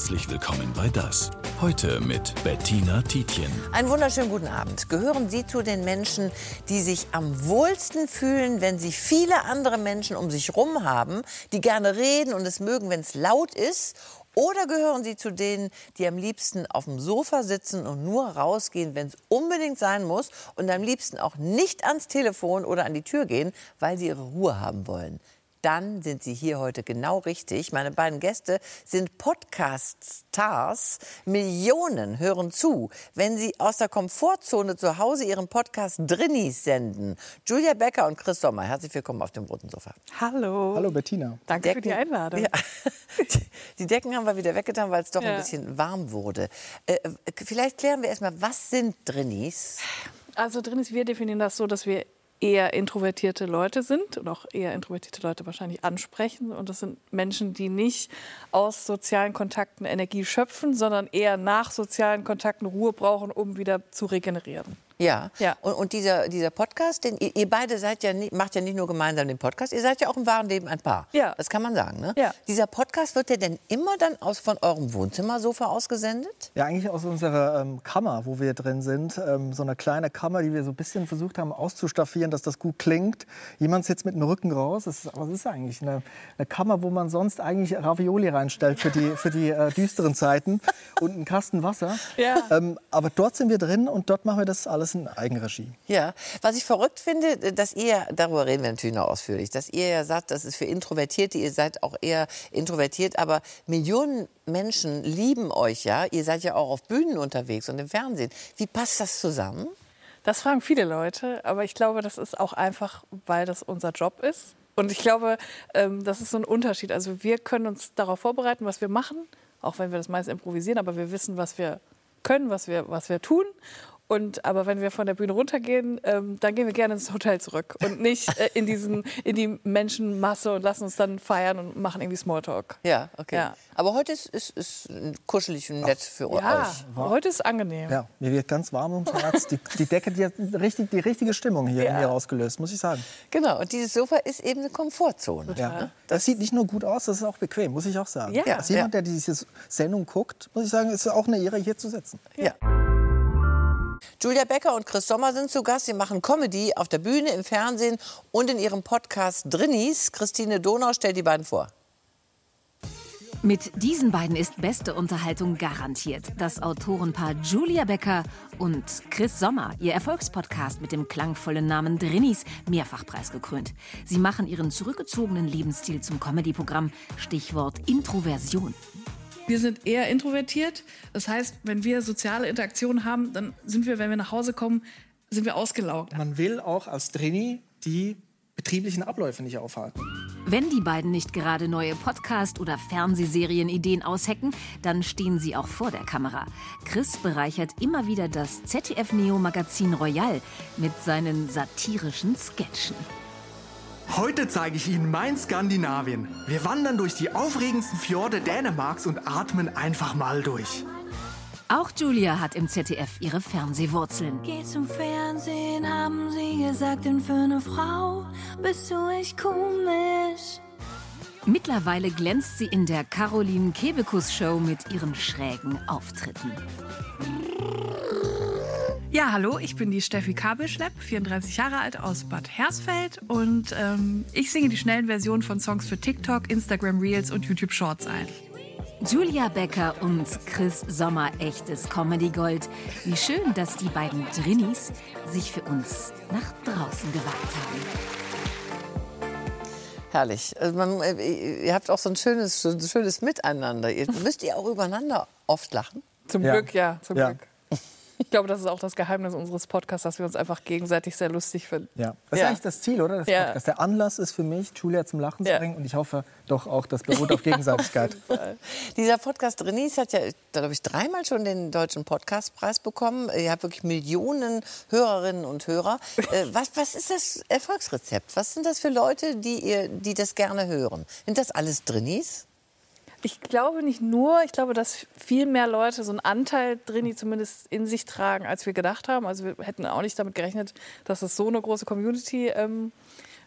Herzlich willkommen bei Das. Heute mit Bettina Tietjen. Einen wunderschönen guten Abend. Gehören Sie zu den Menschen, die sich am wohlsten fühlen, wenn sie viele andere Menschen um sich herum haben, die gerne reden und es mögen, wenn es laut ist? Oder gehören Sie zu denen, die am liebsten auf dem Sofa sitzen und nur rausgehen, wenn es unbedingt sein muss und am liebsten auch nicht ans Telefon oder an die Tür gehen, weil sie ihre Ruhe haben wollen? Dann sind Sie hier heute genau richtig. Meine beiden Gäste sind Podcast-Stars. Millionen hören zu, wenn Sie aus der Komfortzone zu Hause Ihren Podcast Drinnies senden. Julia Becker und Chris Sommer, herzlich willkommen auf dem roten Sofa. Hallo. Hallo Bettina. Danke für die Einladung. Ja. Die Decken haben wir wieder weggetan, weil es doch ein bisschen warm wurde. Vielleicht klären wir erstmal, was sind Drinnies? Also Drinnies, wir definieren das so, dass wir eher introvertierte Leute sind und auch eher introvertierte Leute wahrscheinlich ansprechen. Und das sind Menschen, die nicht aus sozialen Kontakten Energie schöpfen, sondern eher nach sozialen Kontakten Ruhe brauchen, um wieder zu regenerieren. Ja. Ja. Und dieser Podcast, den ihr beide macht ja nicht nur gemeinsam den Podcast, ihr seid ja auch im wahren Leben ein Paar. Ja. Das kann man sagen, ne? Ja. Dieser Podcast, wird der denn immer dann von eurem Wohnzimmersofa ausgesendet? Ja, eigentlich aus unserer Kammer, wo wir drin sind. So eine kleine Kammer, die wir so ein bisschen versucht haben auszustaffieren, dass das gut klingt. Jemand sitzt mit dem Rücken raus. Aber es ist eigentlich eine Kammer, wo man sonst eigentlich Ravioli reinstellt für die düsteren Zeiten und einen Kasten Wasser. Ja. Aber dort sind wir drin und dort machen wir das alles in Eigenregie. Ja, was ich verrückt finde, dass ihr, darüber reden wir natürlich noch ausführlich, dass ihr ja sagt, das ist für Introvertierte, ihr seid auch eher introvertiert, aber Millionen Menschen lieben euch ja, ihr seid ja auch auf Bühnen unterwegs und im Fernsehen. Wie passt das zusammen? Das fragen viele Leute, aber ich glaube, das ist auch einfach, weil das unser Job ist. Und ich glaube, das ist so ein Unterschied. Also wir können uns darauf vorbereiten, was wir machen, auch wenn wir das meist improvisieren, aber wir wissen, was wir können, was wir tun. Aber wenn wir von der Bühne runtergehen, dann gehen wir gerne ins Hotel zurück und nicht in die Menschenmasse und lassen uns dann feiern und machen irgendwie Smalltalk. Ja, okay. Ja. Aber heute ist kuschelig und nett für euch. Ja, heute ist angenehm. Ja, mir wird ganz warm ums Herz. Die Decke, die hat die richtige Stimmung hier in mir ausgelöst, muss ich sagen. Genau, und dieses Sofa ist eben eine Komfortzone. Ja. Das sieht nicht nur gut aus, das ist auch bequem, muss ich auch sagen. Ja. Als jemand, der diese Sendung guckt, muss ich sagen, ist es auch eine Ehre, hier zu sitzen. Ja. Julia Becker und Chris Sommer sind zu Gast. Sie machen Comedy auf der Bühne, im Fernsehen und in ihrem Podcast Drinnies. Christine Donau stellt die beiden vor. Mit diesen beiden ist beste Unterhaltung garantiert. Das Autorenpaar Julia Becker und Chris Sommer. Ihr Erfolgspodcast mit dem klangvollen Namen Drinnies, mehrfach preisgekrönt. Sie machen ihren zurückgezogenen Lebensstil zum Comedy-Programm. Stichwort Introversion. Wir sind eher introvertiert. Das heißt, wenn wir soziale Interaktionen haben, dann sind wir, wenn wir nach Hause kommen, sind wir ausgelaugt. Man will auch als Drini die betrieblichen Abläufe nicht aufhalten. Wenn die beiden nicht gerade neue Podcast- oder Fernsehserienideen aushecken, dann stehen sie auch vor der Kamera. Chris bereichert immer wieder das ZDF-Neo-Magazin Royal mit seinen satirischen Sketchen. Heute zeige ich Ihnen mein Skandinavien. Wir wandern durch die aufregendsten Fjorde Dänemarks und atmen einfach mal durch. Auch Julia hat im ZDF ihre Fernsehwurzeln. Geh zum Fernsehen, haben sie gesagt, denn für eine Frau bist du echt komisch. Mittlerweile glänzt sie in der Caroline Kebekus-Show mit ihren schrägen Auftritten. Ja, hallo, ich bin die Steffi Kabelschlepp, 34 Jahre alt, aus Bad Hersfeld. Und ich singe die schnellen Versionen von Songs für TikTok, Instagram Reels und YouTube Shorts ein. Julia Becker und Chris Sommer, echtes Comedy-Gold. Wie schön, dass die beiden Drinnies sich für uns nach draußen gewagt haben. Herrlich. Also ihr habt auch so ein schönes Miteinander. Müsst ihr auch übereinander oft lachen? Zum Glück, ja. Glück. Ich glaube, das ist auch das Geheimnis unseres Podcasts, dass wir uns einfach gegenseitig sehr lustig finden. Ja, das ist eigentlich das Ziel, oder? Das Podcast. Der Anlass ist für mich, Julia zum Lachen zu bringen. Und ich hoffe doch auch, das beruht auf Gegenseitigkeit. Dieser Podcast Drinnies hat ja, glaube ich, 3-mal schon den Deutschen Podcastpreis bekommen. Ihr habt wirklich Millionen Hörerinnen und Hörer. Was ist das Erfolgsrezept? Was sind das für Leute, die das gerne hören? Sind das alles Drinnies? Ich glaube nicht nur, ich glaube, dass viel mehr Leute so einen Anteil Drini zumindest in sich tragen, als wir gedacht haben. Also wir hätten auch nicht damit gerechnet, dass es so eine große Community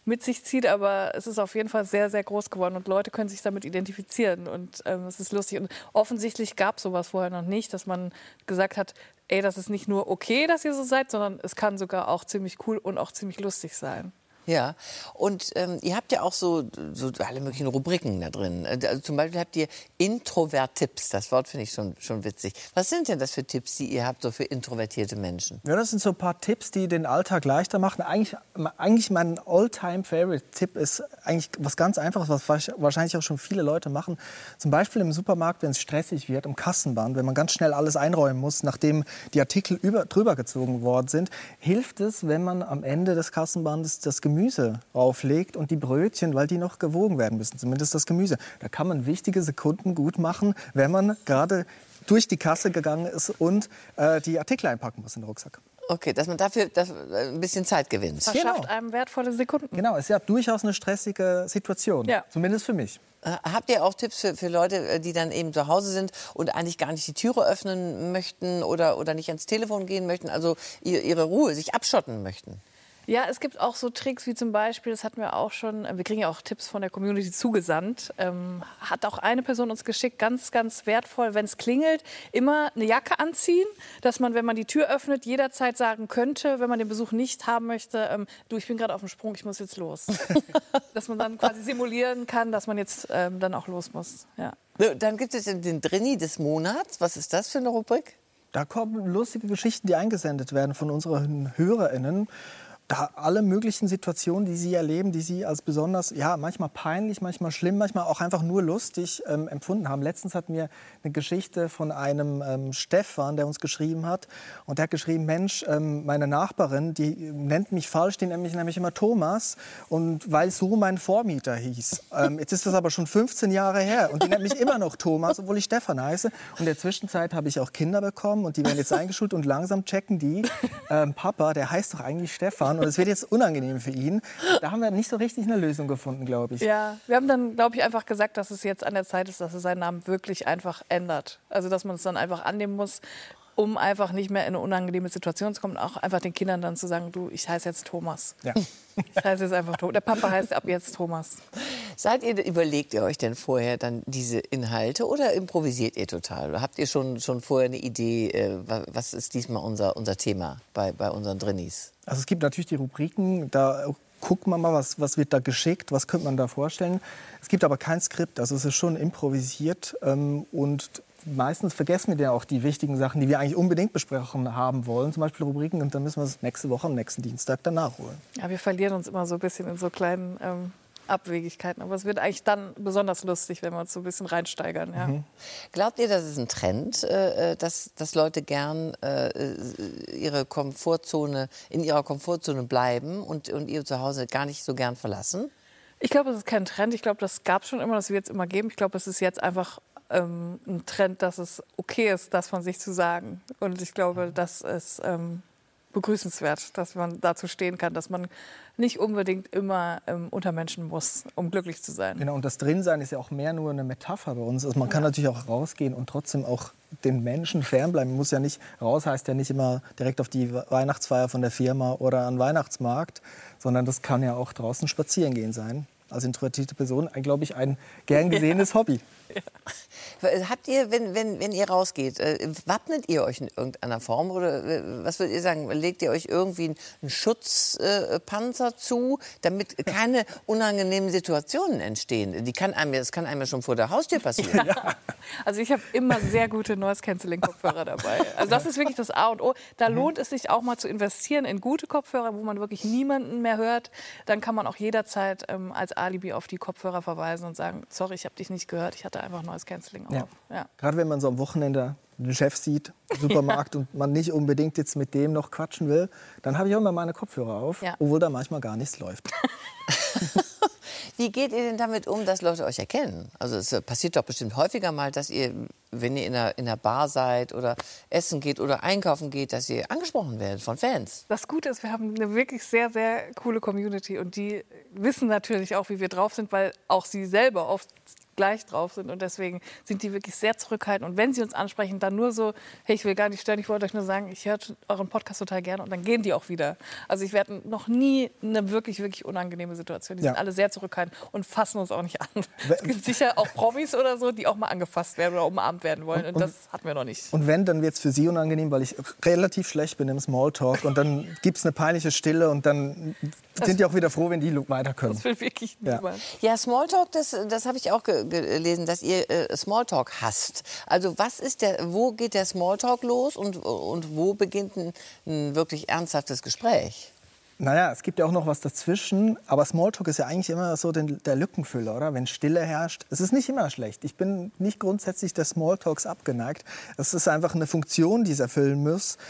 mit sich zieht, aber es ist auf jeden Fall sehr, sehr groß geworden und Leute können sich damit identifizieren und es ist lustig. Und offensichtlich gab es sowas vorher noch nicht, dass man gesagt hat, ey, das ist nicht nur okay, dass ihr so seid, sondern es kann sogar auch ziemlich cool und auch ziemlich lustig sein. Ja, und ihr habt ja auch so alle möglichen Rubriken da drin. Also zum Beispiel habt ihr Introvert-Tipps. Das Wort finde ich schon witzig. Was sind denn das für Tipps, die ihr habt so für introvertierte Menschen? Ja, das sind so ein paar Tipps, die den Alltag leichter machen. Eigentlich mein All-Time-Favorite-Tipp ist eigentlich was ganz Einfaches, was wahrscheinlich auch schon viele Leute machen. Zum Beispiel im Supermarkt, wenn es stressig wird, im Kassenband, wenn man ganz schnell alles einräumen muss, nachdem die Artikel drüber gezogen worden sind, hilft es, wenn man am Ende des Kassenbandes das Gemüse auflegt und die Brötchen, weil die noch gewogen werden müssen, zumindest das Gemüse. Da kann man wichtige Sekunden gut machen, wenn man gerade durch die Kasse gegangen ist und die Artikel einpacken muss in den Rucksack. Okay, dass man dafür ein bisschen Zeit gewinnt. Verschafft einem wertvolle Sekunden. Genau, es ist ja durchaus eine stressige Situation, zumindest für mich. Habt ihr auch Tipps für Leute, die dann eben zu Hause sind und eigentlich gar nicht die Türe öffnen möchten oder nicht ans Telefon gehen möchten, also ihre Ruhe, sich abschotten möchten? Ja, es gibt auch so Tricks wie zum Beispiel, das hatten wir auch schon, wir kriegen ja auch Tipps von der Community zugesandt, hat auch eine Person uns geschickt, ganz, ganz wertvoll, wenn es klingelt, immer eine Jacke anziehen, dass man, wenn man die Tür öffnet, jederzeit sagen könnte, wenn man den Besuch nicht haben möchte, du, ich bin gerade auf dem Sprung, ich muss jetzt los. Dass man dann quasi simulieren kann, dass man jetzt dann auch los muss. Ja. Dann gibt es den Drini des Monats. Was ist das für eine Rubrik? Da kommen lustige Geschichten, die eingesendet werden von unseren HörerInnen. Da alle möglichen Situationen, die sie erleben, die sie als besonders, ja, manchmal peinlich, manchmal schlimm, manchmal auch einfach nur lustig empfunden haben. Letztens hatten wir eine Geschichte von einem Stefan, der uns geschrieben hat. Und der hat geschrieben, Mensch, meine Nachbarin, die nennt mich falsch, die nennt mich nämlich immer Thomas. Und weil so mein Vormieter hieß. Jetzt ist das aber schon 15 Jahre her. Und die nennt mich immer noch Thomas, obwohl ich Stefan heiße. Und in der Zwischenzeit habe ich auch Kinder bekommen. Und die werden jetzt eingeschult. Und langsam checken die, Papa, der heißt doch eigentlich Stefan. Und es wird jetzt unangenehm für ihn. Da haben wir nicht so richtig eine Lösung gefunden, glaube ich. Ja, wir haben dann, glaube ich, einfach gesagt, dass es jetzt an der Zeit ist, dass er seinen Namen wirklich einfach ändert. Also, dass man es dann einfach annehmen muss, um einfach nicht mehr in eine unangenehme Situation zu kommen. Und auch einfach den Kindern dann zu sagen, du, ich heiße jetzt Thomas. Ja. Ich heiße jetzt einfach Thomas. Der Papa heißt ab jetzt Thomas. Überlegt ihr euch denn vorher dann diese Inhalte oder improvisiert ihr total? Oder habt ihr schon vorher eine Idee, was ist diesmal unser Thema bei unseren Drinis? Also es gibt natürlich die Rubriken, da guckt man mal, was wird da geschickt, was könnte man da vorstellen. Es gibt aber kein Skript, also es ist schon improvisiert und meistens vergessen wir ja auch die wichtigen Sachen, die wir eigentlich unbedingt besprochen haben wollen, zum Beispiel Rubriken, und dann müssen wir es nächste Woche am nächsten Dienstag dann nachholen. Ja, wir verlieren uns immer so ein bisschen in so kleinen Abwegigkeiten, aber es wird eigentlich dann besonders lustig, wenn wir uns so ein bisschen reinsteigern. Ja. Glaubt ihr, das ist ein Trend, dass Leute gern in ihrer Komfortzone bleiben und ihr Zuhause gar nicht so gern verlassen? Ich glaube, es ist kein Trend. Ich glaube, das gab es schon immer, das wird es immer geben. Ich glaube, es ist jetzt einfach ein Trend, dass es okay ist, das von sich zu sagen. Und ich glaube, das ist begrüßenswert, dass man dazu stehen kann, dass man nicht unbedingt immer unter Menschen muss, um glücklich zu sein. Genau, und das Drinsein ist ja auch mehr nur eine Metapher bei uns. Also man kann natürlich auch rausgehen und trotzdem auch den Menschen fernbleiben. Man muss ja nicht, raus heißt ja nicht immer direkt auf die Weihnachtsfeier von der Firma oder an den Weihnachtsmarkt, sondern das kann ja auch draußen spazieren gehen sein. Als introvertierte Person, glaube ich, ein gern gesehenes Hobby. Ja. Habt ihr, wenn ihr rausgeht, wappnet ihr euch in irgendeiner Form? Oder was würdet ihr sagen, legt ihr euch irgendwie einen Schutzpanzer zu, damit keine unangenehmen Situationen entstehen? Das kann einem ja schon vor der Haustür passieren. Ja. Also ich habe immer sehr gute Noise-Canceling-Kopfhörer dabei. Also das ist wirklich das A und O. Da lohnt es sich auch mal zu investieren in gute Kopfhörer, wo man wirklich niemanden mehr hört. Dann kann man auch jederzeit als Alibi auf die Kopfhörer verweisen und sagen, sorry, ich habe dich nicht gehört, ich hatte einfach Noise-Canceling auf. Ja. Ja. Gerade wenn man so am Wochenende den Chef sieht im Supermarkt und man nicht unbedingt jetzt mit dem noch quatschen will, dann habe ich auch immer meine Kopfhörer auf, obwohl da manchmal gar nichts läuft. Wie geht ihr denn damit um, dass Leute euch erkennen? Also es passiert doch bestimmt häufiger mal, dass ihr, wenn ihr in einer Bar seid oder essen geht oder einkaufen geht, dass ihr angesprochen werdet von Fans. Das Gute ist, wir haben eine wirklich sehr, sehr coole Community und die wissen natürlich auch, wie wir drauf sind, weil auch sie selber oft gleich drauf sind. Und deswegen sind die wirklich sehr zurückhaltend. Und wenn sie uns ansprechen, dann nur so, hey, ich will gar nicht stören, ich wollte euch nur sagen, ich höre euren Podcast total gerne. Und dann gehen die auch wieder. Also ich werde noch nie eine wirklich, wirklich unangenehme Situation. Die sind alle sehr zurückhaltend und fassen uns auch nicht an. Es gibt sicher auch Promis oder so, die auch mal angefasst werden oder umarmt werden wollen. Und das hatten wir noch nicht. Und wenn, dann wird es für Sie unangenehm, weil ich relativ schlecht bin im Smalltalk. Und dann gibt es eine peinliche Stille und dann sind die auch wieder froh, wenn die weiter können. Das will wirklich niemand. Ja, Smalltalk, das habe ich auch gelesen, dass ihr Smalltalk hasst. Also wo geht der Smalltalk los und wo beginnt ein wirklich ernsthaftes Gespräch? Naja, es gibt ja auch noch was dazwischen, aber Smalltalk ist ja eigentlich immer so der Lückenfüller, oder? Wenn Stille herrscht. Es ist nicht immer schlecht. Ich bin nicht grundsätzlich der Smalltalks abgeneigt. Es ist einfach eine Funktion, die es erfüllen muss.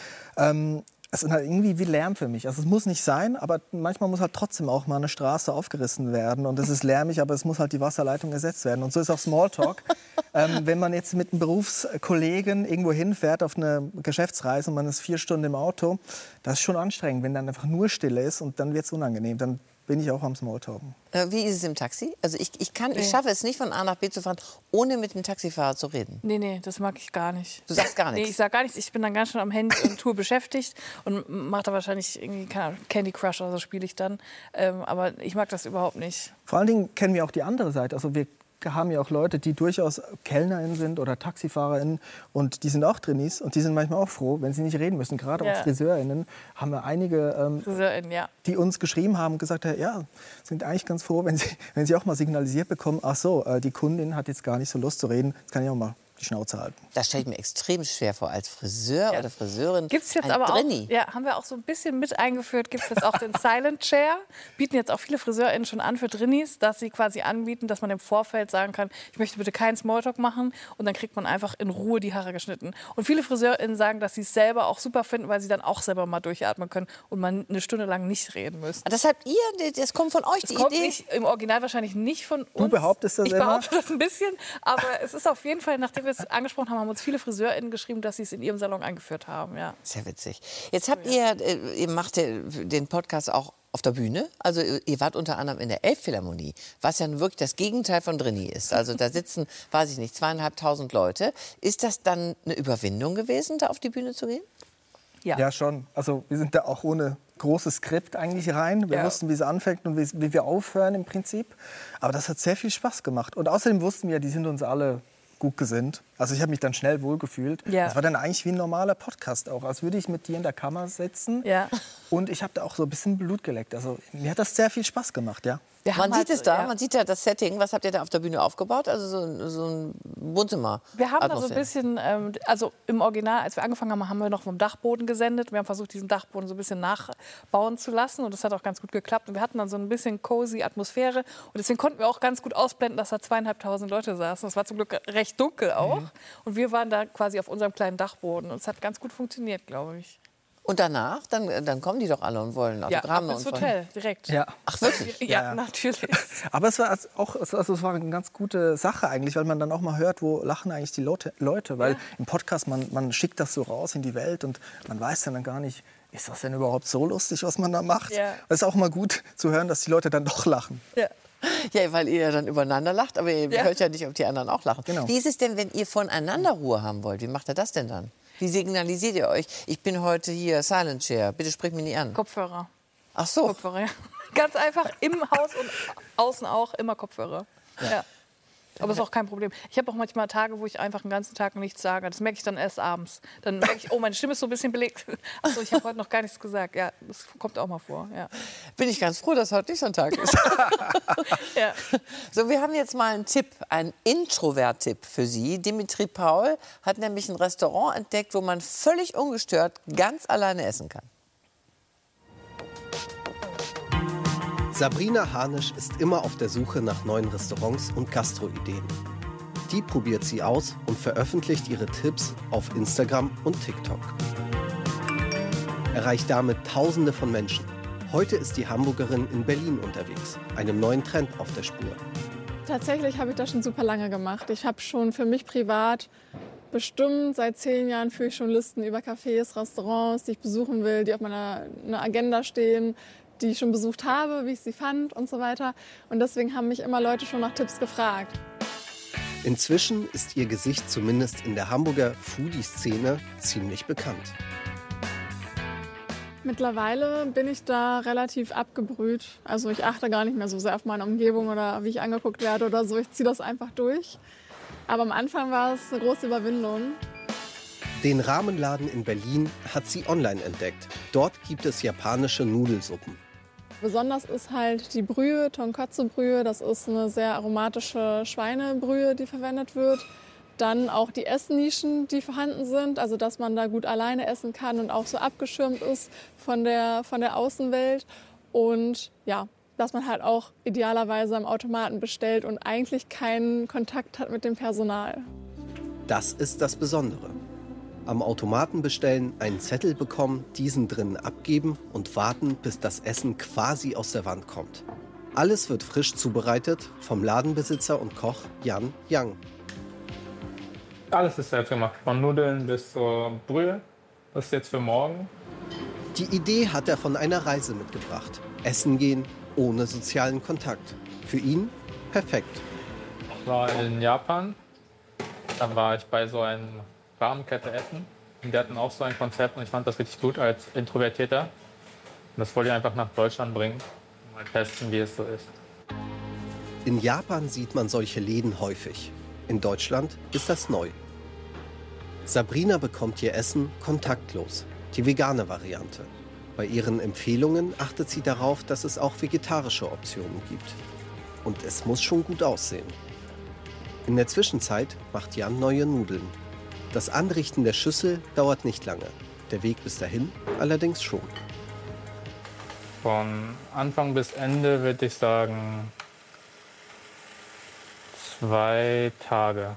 Es ist halt irgendwie wie Lärm für mich. Also es muss nicht sein, aber manchmal muss halt trotzdem auch mal eine Straße aufgerissen werden. Und es ist lärmig, aber es muss halt die Wasserleitung ersetzt werden. Und so ist auch Smalltalk. Wenn man jetzt mit einem Berufskollegen irgendwo hinfährt auf eine Geschäftsreise und man ist 4 Stunden im Auto, das ist schon anstrengend, wenn dann einfach nur Stille ist und dann wird es unangenehm. Dann bin ich auch am Smalltalken. Wie ist es im Taxi? Also ich schaffe es nicht, von A nach B zu fahren, ohne mit dem Taxifahrer zu reden. Nee, das mag ich gar nicht. Du sagst gar nichts? Nee, ich sag gar nichts. Ich bin dann ganz schön am Handy und Tour beschäftigt und mache da wahrscheinlich irgendwie, keine Ahnung, Candy Crush oder so spiele ich dann. Aber ich mag das überhaupt nicht. Vor allen Dingen kennen wir auch die andere Seite. Also wir haben ja auch Leute, die durchaus KellnerInnen sind oder TaxifahrerInnen und die sind auch Trainees und die sind manchmal auch froh, wenn sie nicht reden müssen. Gerade auch FriseurInnen haben wir einige, die uns geschrieben haben und gesagt haben, ja, sind eigentlich ganz froh, wenn sie auch mal signalisiert bekommen, ach so, die Kundin hat jetzt gar nicht so Lust zu reden, jetzt kann ich auch mal die Schnauze halten. Das stelle ich mir extrem schwer vor, als Friseur oder Friseurin. Gibt's jetzt aber auch, haben wir auch so ein bisschen mit eingeführt, gibt es jetzt auch den Silent Chair. Bieten jetzt auch viele FriseurInnen schon an für Drinnies, dass sie quasi anbieten, dass man im Vorfeld sagen kann, ich möchte bitte keinen Smalltalk machen und dann kriegt man einfach in Ruhe die Haare geschnitten. Und viele FriseurInnen sagen, dass sie es selber auch super finden, weil sie dann auch selber mal durchatmen können und man eine Stunde lang nicht reden müssen. Das habt ihr, das kommt von euch, die kommt Idee? Nicht, im Original wahrscheinlich nicht von uns. Du behauptest das ich immer? Ich behaupte das ein bisschen, aber es ist auf jeden Fall, nachdem wir es angesprochen haben uns viele FriseurInnen geschrieben, dass sie es in ihrem Salon eingeführt haben. Ja. Sehr witzig. Jetzt habt ihr macht den Podcast auch auf der Bühne. Also ihr wart unter anderem in der Elbphilharmonie, was ja wirklich das Gegenteil von Drini ist. Also da sitzen, weiß ich nicht, 2.500 Leute. Ist das dann eine Überwindung gewesen, da auf die Bühne zu gehen? Ja, schon. Also wir sind da auch ohne großes Skript eigentlich rein. Wir wussten, wie es anfängt und wie wir aufhören im Prinzip. Aber das hat sehr viel Spaß gemacht. Und außerdem wussten wir, die sind uns alle gut gesinnt. Also ich habe mich dann schnell wohlgefühlt. Das war dann eigentlich wie ein normaler Podcast auch. Als würde ich mit dir in der Kammer sitzen. Und ich habe da auch so ein bisschen Blut geleckt. Also mir hat das sehr viel Spaß gemacht, ja. Man sieht es da, man sieht ja das Setting. Was habt ihr da auf der Bühne aufgebaut? Also so ein Wohnzimmer. Wir haben da so ein bisschen, also im Original, als wir angefangen haben, haben wir noch vom Dachboden gesendet. Wir haben versucht, diesen Dachboden so ein bisschen nachbauen zu lassen. Und das hat auch ganz gut geklappt. Und wir hatten dann so ein bisschen cozy Atmosphäre. Und deswegen konnten wir auch ganz gut ausblenden, dass da 2.500 Leute saßen. Das war zum Glück recht dunkel auch. Und wir waren da quasi auf unserem kleinen Dachboden. Und es hat ganz gut funktioniert, glaube ich. Und danach, dann kommen die doch alle und wollen Autogramme. Ja, ins Hotel, direkt. Ja. Ach, wirklich? Ja, natürlich. Aber es war auch, es war eine ganz gute Sache eigentlich, weil man dann auch mal hört, wo lachen eigentlich die Leute. Weil im Podcast, man schickt das so raus in die Welt und man weiß dann gar nicht, ist das denn überhaupt so lustig, was man da macht? Es ist auch mal gut zu hören, dass die Leute dann doch lachen. Ja, weil ihr dann übereinander lacht, aber ihr hört ja nicht, ob die anderen auch lachen. Genau. Wie ist es denn, wenn ihr voneinander Ruhe haben wollt? Wie macht ihr das denn dann? Wie signalisiert ihr euch? Ich bin heute hier Silent Chair, bitte sprich mich nicht an. Kopfhörer. Ach so. Kopfhörer, ja. Ganz einfach im Haus und außen auch immer Kopfhörer. Ja. Aber ist auch kein Problem. Ich habe auch manchmal Tage, wo ich einfach den ganzen Tag nichts sage. Das merke ich dann erst abends. Dann merke ich, oh, meine Stimme ist so ein bisschen belegt. Achso, ich habe heute noch gar nichts gesagt. Ja, das kommt auch mal vor. Ja. Bin ich ganz froh, dass heute nicht so ein Tag ist. Ja. So, wir haben jetzt mal einen Tipp, einen Introvert-Tipp für Sie. Dimitri Paul hat nämlich ein Restaurant entdeckt, wo man völlig ungestört ganz alleine essen kann. Sabrina Harnisch ist immer auf der Suche nach neuen Restaurants und Gastro-Ideen. Die probiert sie aus und veröffentlicht ihre Tipps auf Instagram und TikTok. Erreicht damit Tausende von Menschen. Heute ist die Hamburgerin in Berlin unterwegs, einem neuen Trend auf der Spur. Tatsächlich habe ich das schon super lange gemacht. Ich habe schon für mich privat bestimmt seit 10 Jahren führe ich schon Listen über Cafés, Restaurants, die ich besuchen will, die auf meiner Agenda stehen, die ich schon besucht habe, wie ich sie fand und so weiter. Und deswegen haben mich immer Leute schon nach Tipps gefragt. Inzwischen ist ihr Gesicht zumindest in der Hamburger Foodie-Szene ziemlich bekannt. Mittlerweile bin ich da relativ abgebrüht. Also ich achte gar nicht mehr so sehr auf meine Umgebung oder wie ich angeguckt werde oder so. Ich ziehe das einfach durch. Aber am Anfang war es eine große Überwindung. Den Ramenladen in Berlin hat sie online entdeckt. Dort gibt es japanische Nudelsuppen. Besonders ist halt die Brühe, Tonkotsu-Brühe. Das ist eine sehr aromatische Schweinebrühe, die verwendet wird. Dann auch die Essnischen, die vorhanden sind, also dass man da gut alleine essen kann und auch so abgeschirmt ist von der Außenwelt. Und ja, dass man halt auch idealerweise am Automaten bestellt und eigentlich keinen Kontakt hat mit dem Personal. Das ist das Besondere. Am Automaten bestellen, einen Zettel bekommen, diesen drinnen abgeben und warten, bis das Essen quasi aus der Wand kommt. Alles wird frisch zubereitet vom Ladenbesitzer und Koch Jan Yang. Alles ist selbst gemacht, von Nudeln bis zur Brühe. Das ist jetzt für morgen. Die Idee hat er von einer Reise mitgebracht. Essen gehen ohne sozialen Kontakt. Für ihn perfekt. Ich war in Japan. Dann war ich bei so einer Ramenkette essen. Und die hatten auch so ein Konzept und ich fand das richtig gut als Introvertierter. Und das wollte ich einfach nach Deutschland bringen und mal testen, wie es so ist. In Japan sieht man solche Läden häufig. In Deutschland ist das neu. Sabrina bekommt ihr Essen kontaktlos, die vegane Variante. Bei ihren Empfehlungen achtet sie darauf, dass es auch vegetarische Optionen gibt. Und es muss schon gut aussehen. In der Zwischenzeit macht Jan neue Nudeln. Das Anrichten der Schüssel dauert nicht lange. Der Weg bis dahin allerdings schon. Von Anfang bis Ende würde ich sagen 2 Tage,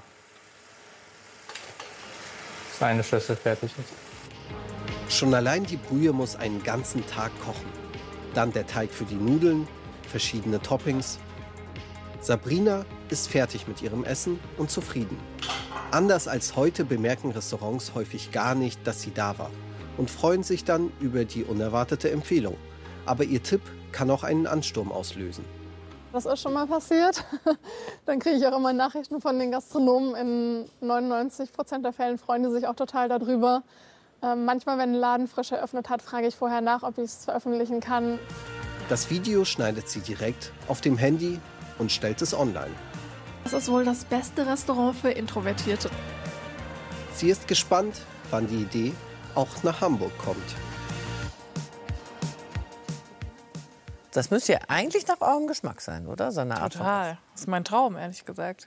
bis eine Schüssel fertig ist. Schon allein die Brühe muss einen ganzen Tag kochen. Dann der Teig für die Nudeln, verschiedene Toppings. Sabrina ist fertig mit ihrem Essen und zufrieden. Anders als heute bemerken Restaurants häufig gar nicht, dass sie da war und freuen sich dann über die unerwartete Empfehlung. Aber ihr Tipp kann auch einen Ansturm auslösen. Das ist schon mal passiert. Dann kriege ich auch immer Nachrichten von den Gastronomen. In 99% der Fällen freuen die sich auch total darüber. Manchmal, wenn ein Laden frisch eröffnet hat, frage ich vorher nach, ob ich es veröffentlichen kann. Das Video schneidet sie direkt auf dem Handy und stellt es online. Das ist wohl das beste Restaurant für Introvertierte. Sie ist gespannt, wann die Idee auch nach Hamburg kommt. Das müsste ja eigentlich nach eurem Geschmack sein, oder? So eine Art Total. Das ist mein Traum, ehrlich gesagt.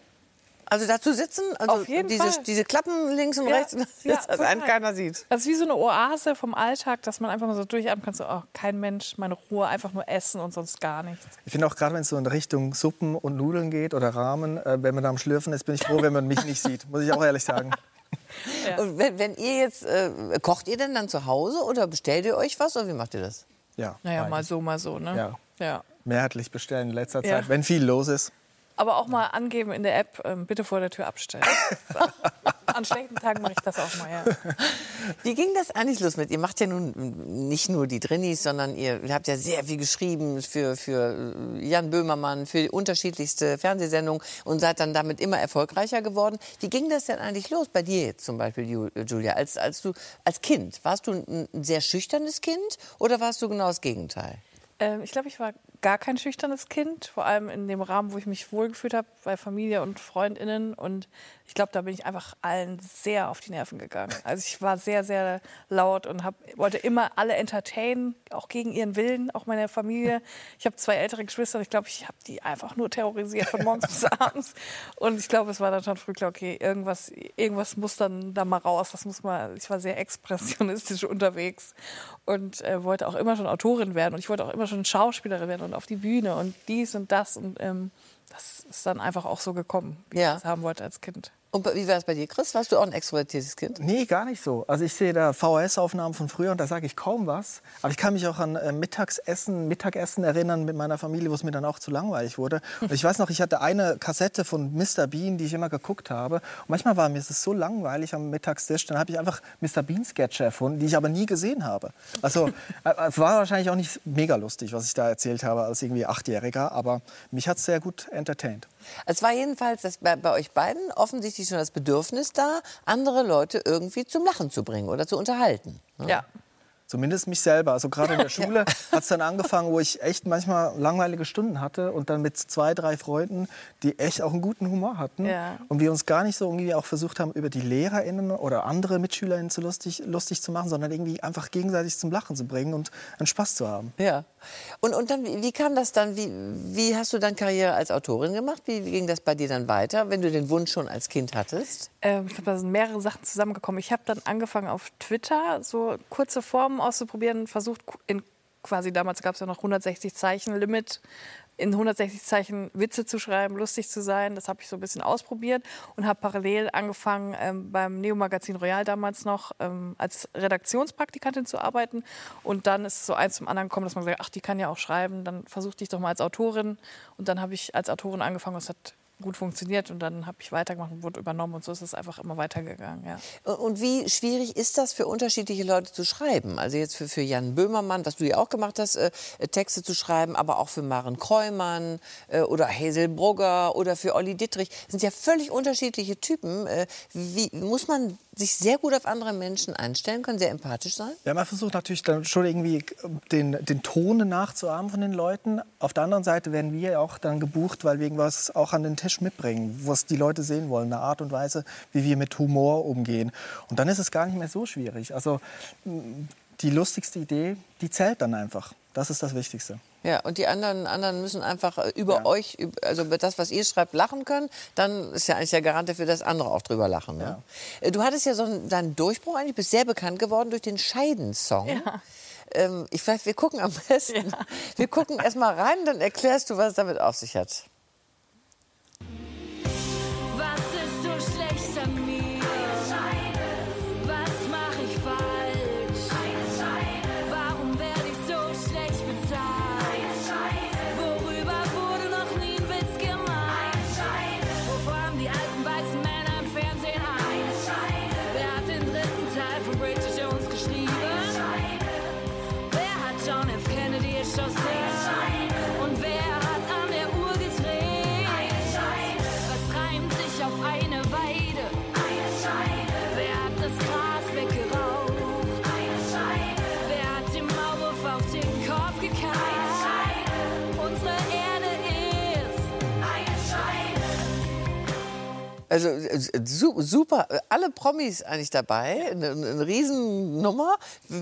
Also da zu sitzen, also Auf jeden Fall. diese Klappen links und rechts, dass einen keiner sieht. Das ist wie so eine Oase vom Alltag, dass man einfach mal so durchatmen kann, so, oh, kein Mensch, meine Ruhe, einfach nur essen und sonst gar nichts. Ich finde auch gerade, wenn es so in Richtung Suppen und Nudeln geht oder Ramen, wenn man da am Schlürfen ist, bin ich froh, wenn man mich nicht sieht, muss ich auch ehrlich sagen. Ja. Und wenn ihr jetzt, kocht ihr denn dann zu Hause oder bestellt ihr euch was oder wie macht ihr das? Ja, naja, mal so, ne? Ja. Mehrheitlich bestellen in letzter Zeit, Ja. wenn viel los ist. Aber auch mal angeben in der App, bitte vor der Tür abstellen. So. An schlechten Tagen mache ich das auch mal, ja. Wie ging das eigentlich los mit? Ihr macht ja nun nicht nur die Drinnies, sondern ihr habt ja sehr viel geschrieben für Jan Böhmermann, für unterschiedlichste Fernsehsendungen und seid dann damit immer erfolgreicher geworden. Wie ging das denn eigentlich los bei dir jetzt zum Beispiel, Julia? Als Kind, warst du ein sehr schüchternes Kind oder warst du genau das Gegenteil? Ich glaube, ich war gar kein schüchternes Kind, vor allem in dem Rahmen, wo ich mich wohlgefühlt habe, bei Familie und FreundInnen. Und ich glaube, da bin ich einfach allen sehr auf die Nerven gegangen. Also ich war sehr, sehr laut und wollte immer alle entertainen, auch gegen ihren Willen, auch meine Familie. Ich habe 2 ältere Geschwister und ich glaube, ich habe die einfach nur terrorisiert von morgens bis abends. Und ich glaube, es war dann schon früh klar, okay, irgendwas muss dann da mal raus. Ich war sehr expressionistisch unterwegs und wollte auch immer schon Autorin werden und ich wollte auch immer schon Schauspielerin werden und auf die Bühne und dies und das. Und das ist dann einfach auch so gekommen, wie ich das haben wollte als Kind. Und wie war es bei dir, Chris? Warst du auch ein extrovertiertes Kind? Nee, gar nicht so. Also ich sehe da VHS-Aufnahmen von früher und da sage ich kaum was. Aber ich kann mich auch an Mittagessen erinnern mit meiner Familie, wo es mir dann auch zu langweilig wurde. Und ich weiß noch, ich hatte eine Kassette von Mr. Bean, die ich immer geguckt habe. Und manchmal war mir es so langweilig am Mittagstisch, dann habe ich einfach Mr. Bean-Sketche erfunden, die ich aber nie gesehen habe. Also es war wahrscheinlich auch nicht mega lustig, was ich da erzählt habe als irgendwie 8-Jähriger. Aber mich hat es sehr gut entertained. Es war jedenfalls bei euch beiden offensichtlich schon das Bedürfnis da, andere Leute irgendwie zum Lachen zu bringen oder zu unterhalten. Ne? Ja. Zumindest mich selber. Also gerade in der Schule hat es dann angefangen, wo ich echt manchmal langweilige Stunden hatte und dann mit 2, 3 Freunden, die echt auch einen guten Humor hatten. Ja. Und wir uns gar nicht so irgendwie auch versucht haben, über die LehrerInnen oder andere MitschülerInnen lustig zu machen, sondern irgendwie einfach gegenseitig zum Lachen zu bringen und einen Spaß zu haben. Ja. Und dann, wie kam das dann, wie hast du dann Karriere als Autorin gemacht? Wie ging das bei dir dann weiter, wenn du den Wunsch schon als Kind hattest? Ich glaube, da sind mehrere Sachen zusammengekommen. Ich habe dann angefangen auf Twitter so kurze Formen auszuprobieren, versucht quasi damals gab es ja noch 160 Zeichen Limit, in 160 Zeichen Witze zu schreiben, lustig zu sein. Das habe ich so ein bisschen ausprobiert und habe parallel angefangen, beim Neo-Magazin Royal damals noch als Redaktionspraktikantin zu arbeiten. Und dann ist es so eins zum anderen gekommen, dass man sagt, ach, die kann ja auch schreiben, dann versuch dich doch mal als Autorin. Und dann habe ich als Autorin angefangen und es hat gut funktioniert und dann habe ich weitergemacht und wurde übernommen und so ist es einfach immer weitergegangen. Ja. Und wie schwierig ist das für unterschiedliche Leute zu schreiben? Also jetzt für Jan Böhmermann, was du ja auch gemacht hast, Texte zu schreiben, aber auch für Maren Kräumann oder Hazel Brugger oder für Olli Dittrich. Das sind ja völlig unterschiedliche Typen. Wie muss man sich sehr gut auf andere Menschen einstellen können, sehr empathisch sein? Ja, man versucht natürlich dann schon irgendwie den Ton nachzuahmen von den Leuten. Auf der anderen Seite werden wir ja auch dann gebucht, weil wir irgendwas auch an den Tisch mitbringen, was die Leute sehen wollen, eine Art und Weise, wie wir mit Humor umgehen. Und dann ist es gar nicht mehr so schwierig. Also die lustigste Idee, die zählt dann einfach. Das ist das Wichtigste. Ja, und die anderen müssen einfach über euch, also über das, was ihr schreibt, lachen können. Dann ist ja eigentlich der Garant dafür, dass andere auch drüber lachen. Ne? Ja. Du hattest ja deinen Durchbruch eigentlich, bist sehr bekannt geworden durch den Scheidensong. Ja. Wir gucken am besten. Ja. Wir gucken erst mal rein, dann erklärst du, was es damit auf sich hat. Was ist so schlecht an mir? Was mache ich falsch? Warum werde ich so schlecht bezahlt? Worüber wurde noch nie ein Witz gemacht? Wovor haben die alten weißen Männer im Fernsehen Angst? Wer hat den 3. Teil von Bridget Jones geschrieben? Wer hat John F. Kennedy erschossen? Und wer hat an der Uhr gedreht? Was reimt sich auf eine Weide? Wer hat das Gras weggeraucht? Wer hat den Maulwurf auf den Kopf gekauft? Unsere Erde ist Also super, alle Promis eigentlich dabei, eine Riesennummer.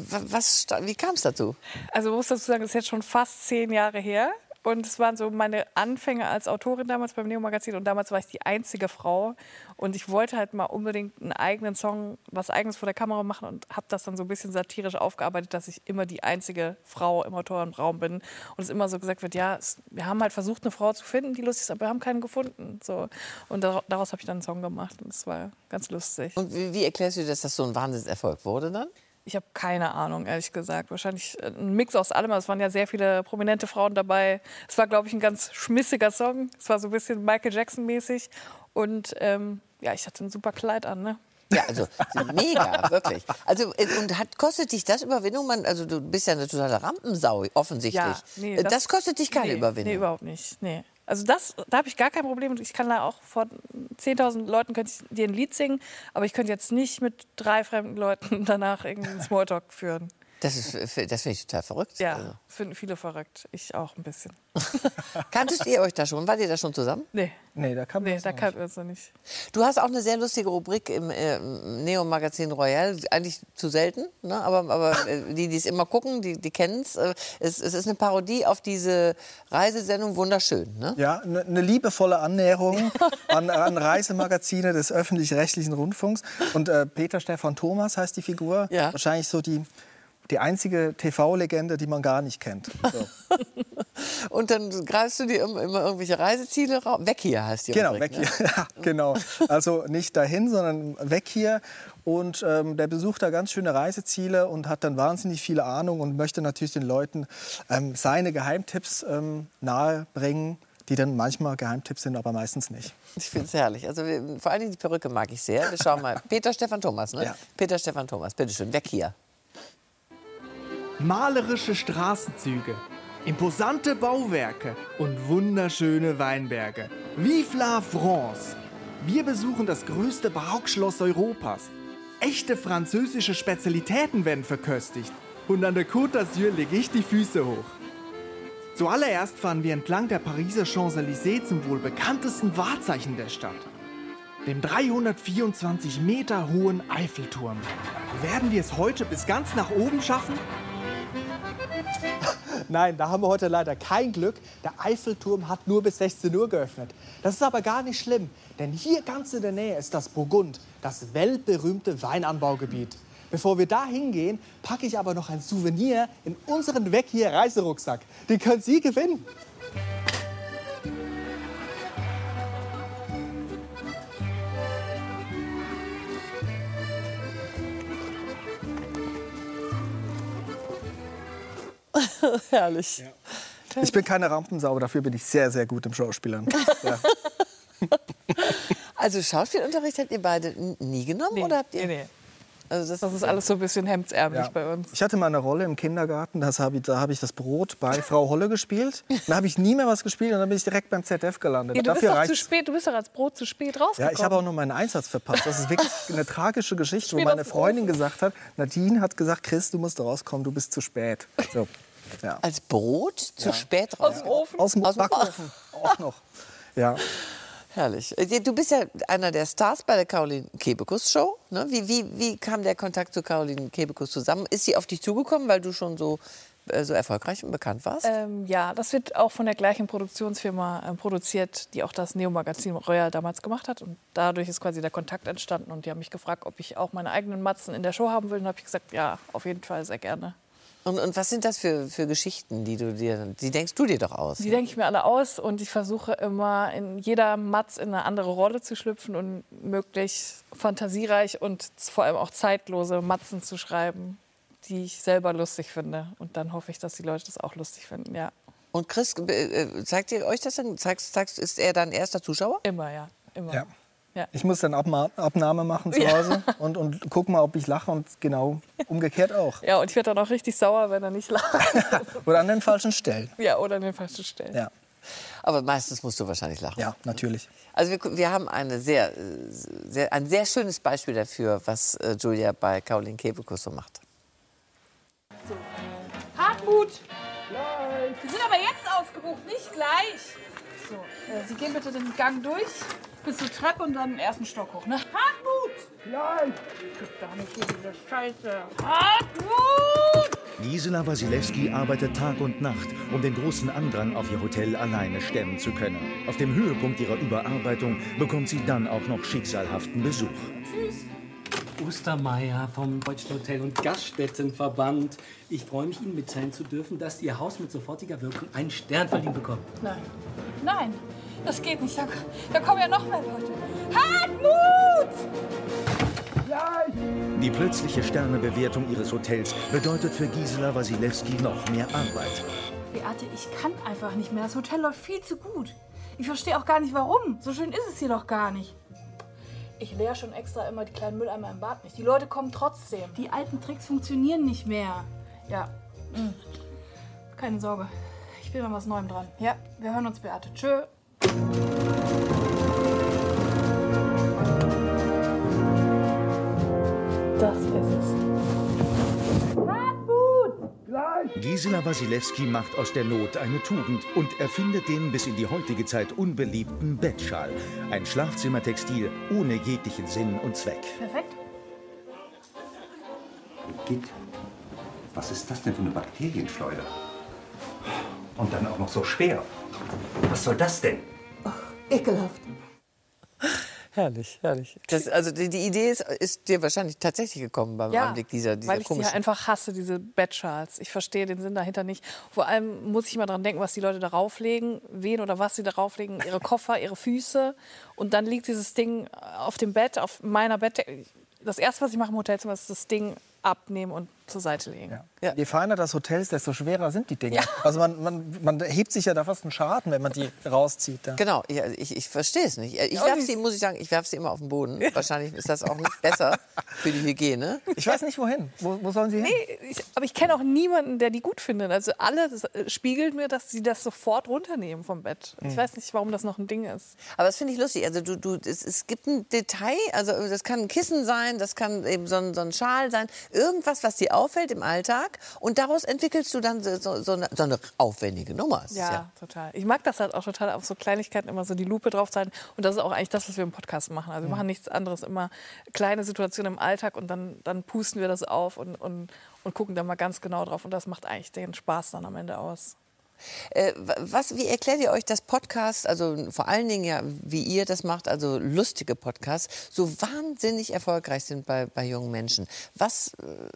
Wie kam es dazu? Also ich muss dazu sagen, das ist jetzt schon fast 10 Jahre her. Und es waren so meine Anfänge als Autorin damals beim Neo-Magazin. Und damals war ich die einzige Frau. Und ich wollte halt mal unbedingt einen eigenen Song, was Eigenes vor der Kamera machen. Und habe das dann so ein bisschen satirisch aufgearbeitet, dass ich immer die einzige Frau im Autorenraum bin. Und es immer so gesagt wird, ja, wir haben halt versucht, eine Frau zu finden, die lustig ist, aber wir haben keine gefunden. So. Und daraus habe ich dann einen Song gemacht. Und es war ganz lustig. Und wie erklärst du, dass das so ein Wahnsinnserfolg wurde dann? Ich habe keine Ahnung, ehrlich gesagt. Wahrscheinlich ein Mix aus allem. Es waren ja sehr viele prominente Frauen dabei. Es war, glaube ich, ein ganz schmissiger Song. Es war so ein bisschen Michael Jackson-mäßig. Und ich hatte ein super Kleid an, ne? Ja, also mega, wirklich. Also, und kostet dich das Überwindung? Also du bist ja eine totale Rampensau, offensichtlich. Ja, nee, das kostet dich keine Überwindung? Nee, überhaupt nicht. Nee. Also da habe ich gar kein Problem. Ich kann da auch vor 10.000 Leuten könnte ich dir ein Lied singen, aber ich könnte jetzt nicht mit 3 fremden Leuten danach irgendeinen Smalltalk führen. Das finde ich total verrückt. Ja, also. Finden viele verrückt. Ich auch ein bisschen. Kanntet ihr euch da schon? Wart ihr da schon zusammen? Nee, da kannten wir uns noch nicht. Du hast auch eine sehr lustige Rubrik im Neo-Magazin Royal. Eigentlich zu selten, ne? aber die es immer gucken, die kennen es. Es ist eine Parodie auf diese Reisesendung Wunderschön. Ne? Ja, eine liebevolle Annäherung an Reisemagazine des öffentlich-rechtlichen Rundfunks. Und Peter Stephan Thomas heißt die Figur. Ja. Wahrscheinlich so die einzige TV-Legende, die man gar nicht kennt. So. Und dann greifst du dir immer irgendwelche Reiseziele raus. Weg hier heißt die Genau, Rubrik, weg hier. Ja, genau. Also nicht dahin, sondern weg hier. Und der besucht da ganz schöne Reiseziele und hat dann wahnsinnig viele Ahnung und möchte natürlich den Leuten seine Geheimtipps nahebringen, die dann manchmal Geheimtipps sind, aber meistens nicht. Ich finde es herrlich. Also vor allen Dingen die Perücke mag ich sehr. Wir schauen mal. Peter Stephan Thomas, ne? Ja. Peter Stephan Thomas, bitteschön, weg hier. Malerische Straßenzüge, imposante Bauwerke und wunderschöne Weinberge. Vive la France! Wir besuchen das größte Barockschloss Europas. Echte französische Spezialitäten werden verköstigt. Und an der Côte d'Azur lege ich die Füße hoch. Zuallererst fahren wir entlang der Pariser Champs-Élysées zum wohl bekanntesten Wahrzeichen der Stadt, dem 324 Meter hohen Eiffelturm. Werden wir es heute bis ganz nach oben schaffen? Nein, da haben wir heute leider kein Glück. Der Eiffelturm hat nur bis 16 Uhr geöffnet. Das ist aber gar nicht schlimm, denn hier ganz in der Nähe ist das Burgund, das weltberühmte Weinanbaugebiet. Bevor wir da hingehen, packe ich aber noch ein Souvenir in unseren Weg hier Reiserucksack. Den können Sie gewinnen. Herrlich. Ja. Ich bin keine Rampensau, aber dafür bin ich sehr, sehr gut im Schauspielern. Ja. Also Schauspielunterricht habt ihr beide nie genommen? Oder habt ihr... Nee. Also das ist alles so ein bisschen hemdsärmlich bei uns. Ich hatte mal eine Rolle im Kindergarten, da habe ich das Brot bei Frau Holle gespielt. Da habe ich nie mehr was gespielt und dann bin ich direkt beim ZDF gelandet. Ja, du Dafür bist doch zu spät, du bist doch als Brot zu spät rausgekommen. Ja, ich habe auch noch meinen Einsatz verpasst. Das ist wirklich eine tragische Geschichte, wo Spät meine aus dem Freundin Ofen. gesagt hat, Nadine hat gesagt, Chris, du musst rauskommen, du bist zu spät. So. Ja. Als Brot zu spät raus? Aus dem Ofen? Aus dem Aus dem Backofen auch noch. Ja. Herrlich. Du bist ja einer der Stars bei der Caroline Kebekus Show. Ne? Wie kam der Kontakt zu Caroline Kebekus zusammen? Ist sie auf dich zugekommen, weil du schon so erfolgreich und bekannt warst? Ja, das wird auch von der gleichen Produktionsfirma produziert, die auch das Neo-Magazin Royal damals gemacht hat. Und dadurch ist quasi der Kontakt entstanden. Und die haben mich gefragt, ob ich auch meine eigenen Matzen in der Show haben will. Und habe ich gesagt, ja, auf jeden Fall, sehr gerne. Und was sind das für Geschichten, die denkst du dir doch aus? Die denke ich mir alle aus und ich versuche immer in jeder Matz in eine andere Rolle zu schlüpfen und möglichst fantasiereich und vor allem auch zeitlose Matzen zu schreiben, die ich selber lustig finde. Und dann hoffe ich, dass die Leute das auch lustig finden, ja. Und Chris, zeigt ihr euch das dann? Ist er dann erster Zuschauer? Immer, ja. Immer. Ja. Ja. Ich muss dann Abnahme machen zu Hause und guck mal, ob ich lache und genau umgekehrt auch. Ja, und ich werde dann auch richtig sauer, wenn er nicht lacht. Oder an den falschen Stellen. Ja, oder an den falschen Stellen. Ja, Aber meistens musst du wahrscheinlich lachen. ja, natürlich. Also wir haben ein sehr schönes Beispiel dafür, was Julia bei Caroline Kebekus so macht. Hartmut! Wir sind aber jetzt ausgebucht, nicht gleich. So, Sie gehen bitte den Gang durch bis zur Treppe und dann den ersten Stock hoch, ne? Hartmut! Gleich! Ich krieg doch nicht hier diese Scheiße. Hartmut! Gisela Wasilewski arbeitet Tag und Nacht, um den großen Andrang auf ihr Hotel alleine stemmen zu können. Auf dem Höhepunkt ihrer Überarbeitung bekommt sie dann auch noch schicksalhaften Besuch. Ostermeier vom Deutschen Hotel- und Gaststättenverband. Ich freue mich, Ihnen mitteilen zu dürfen, dass Ihr Haus mit sofortiger Wirkung einen Stern verdient bekommt. Nein. Nein, das geht nicht. Da kommen ja noch mehr Leute. Hartmut! Die plötzliche Sternebewertung ihres Hotels bedeutet für Gisela Wasilewski noch mehr Arbeit. Beate, ich kann einfach nicht mehr. Das Hotel läuft viel zu gut. Ich verstehe auch gar nicht, warum. So schön ist es hier doch gar nicht. Ich leere schon extra immer die kleinen Mülleimer im Bad nicht. Die Leute kommen trotzdem. Die alten Tricks funktionieren nicht mehr. Ja, keine Sorge. Ich bin an was Neuem dran. Ja, wir hören uns, Beate. Tschö. Das ist es. Hartmut! Gisela Wasilewski macht aus der Not eine Tugend und erfindet den bis in die heutige Zeit unbeliebten Bettschal. Ein Schlafzimmertextil ohne jeglichen Sinn und Zweck. Perfekt. Brigitte, was ist das denn für eine Bakterienschleuder? Und dann auch noch so schwer. Was soll das denn? Ekelhaft. Herrlich, herrlich. Also die Idee ist dir wahrscheinlich tatsächlich gekommen beim Anblick dieser weil ich komischen... die einfach hasse, diese Bettschals. Ich verstehe den Sinn dahinter nicht. Vor allem muss ich mal dran denken, was die Leute darauf legen, wen oder was sie darauf legen, ihre Koffer, ihre Füße. Und dann liegt dieses Ding auf dem Bett, auf meiner Bettdecke. Das Erste, was ich mache im Hotelzimmer, ist das Ding abnehmen und zur Seite legen. Ja. Je feiner das Hotel ist, desto schwerer sind die Dinge. Also man hebt sich ja da fast einen Schaden, wenn man die rauszieht. Ja. Genau, ich verstehe es nicht. Ich werfe sie, muss ich sagen, immer auf den Boden. Wahrscheinlich ist das auch nicht besser für die Hygiene. Ich weiß nicht, wohin. Wo sollen sie hin? Aber ich kenne auch niemanden, der die gut findet. Also alle spiegelt mir, dass sie das sofort runternehmen vom Bett. Ich weiß nicht, warum das noch ein Ding ist. Aber das finde ich lustig. Also es gibt ein Detail, also das kann ein Kissen sein, das kann eben so ein Schal sein, irgendwas, was dir auffällt im Alltag und daraus entwickelst du dann so eine aufwendige Nummer. Ja, total. Ich mag das halt auch total, auf so Kleinigkeiten immer so die Lupe drauf zu halten. Und das ist auch eigentlich das, was wir im Podcast machen. Also wir machen nichts anderes, immer kleine Situationen im Alltag und dann pusten wir das auf und gucken da mal ganz genau drauf. Und das macht eigentlich den Spaß dann am Ende aus. Wie erklärt ihr euch das Podcast, also vor allen Dingen ja, wie ihr das macht, also lustige Podcasts, so wahnsinnig erfolgreich sind bei jungen Menschen? Was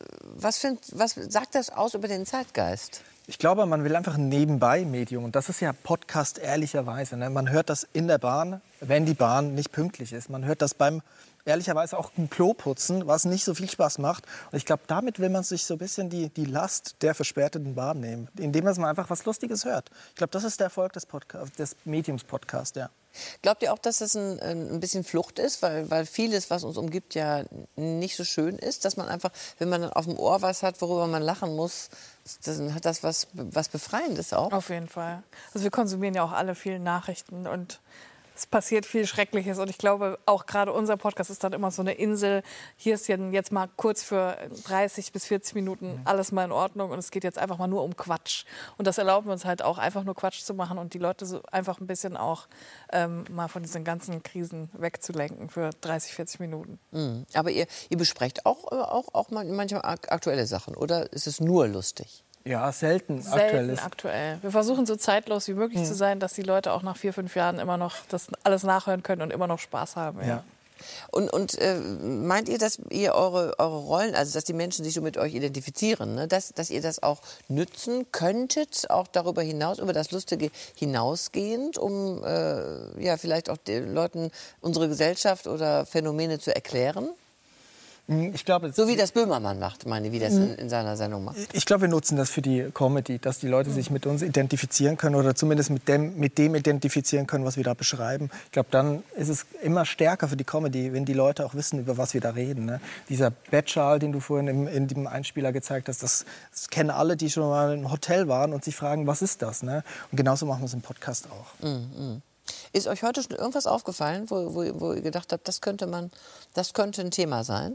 sagt das aus über den Zeitgeist? Ich glaube, man will einfach ein Nebenbei-Medium. Und das ist ja Podcast ehrlicherweise. Ne? Man hört das in der Bahn, wenn die Bahn nicht pünktlich ist. Man hört das beim ehrlicherweise auch ein Klo putzen, was nicht so viel Spaß macht. Und ich glaube, damit will man sich so ein bisschen die Last der verspäteten Bahn nehmen, indem man einfach was Lustiges hört. Ich glaube, das ist der Erfolg des Mediums Podcast, ja. Glaubt ihr auch, dass das ein bisschen Flucht ist, weil vieles, was uns umgibt, ja nicht so schön ist, dass man einfach, wenn man dann auf dem Ohr was hat, worüber man lachen muss, dann hat das was Befreiendes auch? Auf jeden Fall. Also wir konsumieren ja auch alle viele Nachrichten und es passiert viel Schreckliches und ich glaube, auch gerade unser Podcast ist dann immer so eine Insel. Hier ist jetzt mal kurz für 30 bis 40 Minuten alles mal in Ordnung und es geht jetzt einfach mal nur um Quatsch. Und das erlauben wir uns halt auch, einfach nur Quatsch zu machen und die Leute so einfach ein bisschen auch mal von diesen ganzen Krisen wegzulenken für 30, 40 Minuten. Mhm. Aber ihr besprecht auch manchmal aktuelle Sachen oder ist es nur lustig? Ja, selten aktuell. Wir versuchen so zeitlos wie möglich zu sein, dass die Leute auch nach 4, 5 Jahren immer noch das alles nachhören können und immer noch Spaß haben. Ja. Und meint ihr, dass ihr eure Rollen, also dass die Menschen sich so mit euch identifizieren, ne? dass ihr das auch nützen könntet, auch darüber hinaus, über das Lustige hinausgehend, um vielleicht auch den Leuten unsere Gesellschaft oder Phänomene zu erklären? Ich glaube, so wie das Böhmermann macht, wie das in seiner Sendung macht. Ich glaube, wir nutzen das für die Comedy, dass die Leute sich mit uns identifizieren können oder zumindest mit dem identifizieren können, was wir da beschreiben. Ich glaube, dann ist es immer stärker für die Comedy, wenn die Leute auch wissen, über was wir da reden. Ne? Dieser Bettschal, den du vorhin in dem Einspieler gezeigt hast, das kennen alle, die schon mal im Hotel waren und sich fragen, was ist das? Ne? Und genauso machen wir es im Podcast auch. Ist euch heute schon irgendwas aufgefallen, wo ihr gedacht habt, das könnte ein Thema sein?